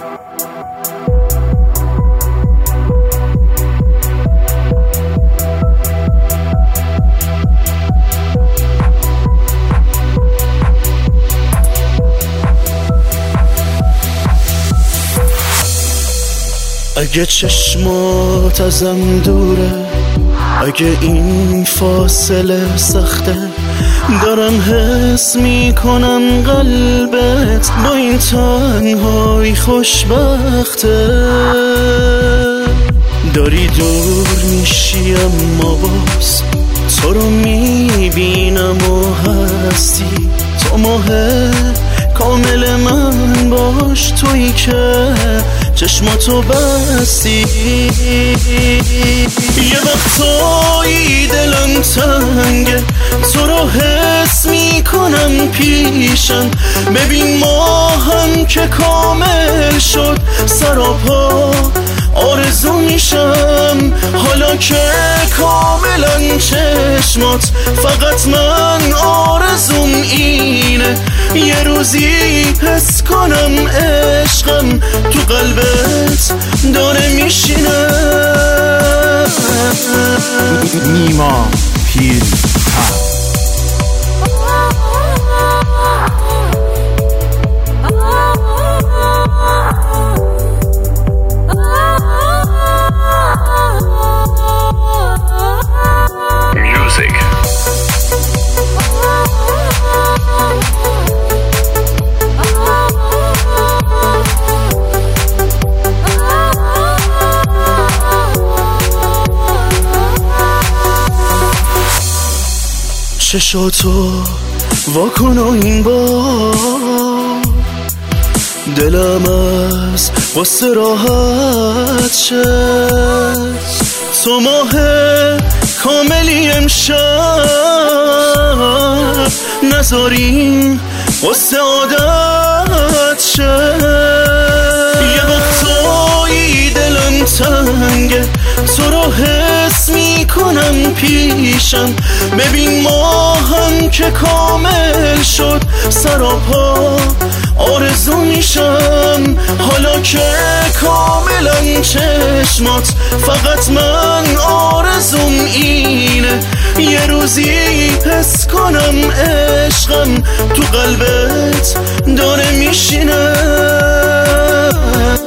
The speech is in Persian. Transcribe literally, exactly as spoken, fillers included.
اگه چشمات ازم دوره، اگه این فاصله سخته، دارم حس میکنم قلبت با این تنهایی خوشبخته. داری دور میشی اما باز تو رو میبینم و هستی. تو ماه کامل من باش، تویی که چشماتو بستی. یه وقتایی دلم تنگه، تو رو حس میکنم پیشم. ببین ما هم که کامل شد، سراپا آرزو میشم. حالا که کاملا چشمات، فقط من آرزوم اینه یه روزی حس کنم عشقم تو قلبت داره میشینه. نیما پیرهن. چشاتو واکن و این بار، دلم از قصه راحت شد. تو ماه کاملی امشب، نذاریم قصه عادت شد. یه وقتایی دلم تنگه، تو رو حس میکنم پیشم. ببین ما هم که کامل شد، سراپا آرزو میشم. حالا که کاملا چشمات، فقط من آرزوم اینه یه روزی حس کنم عشقم تو قلبت داره میشینه.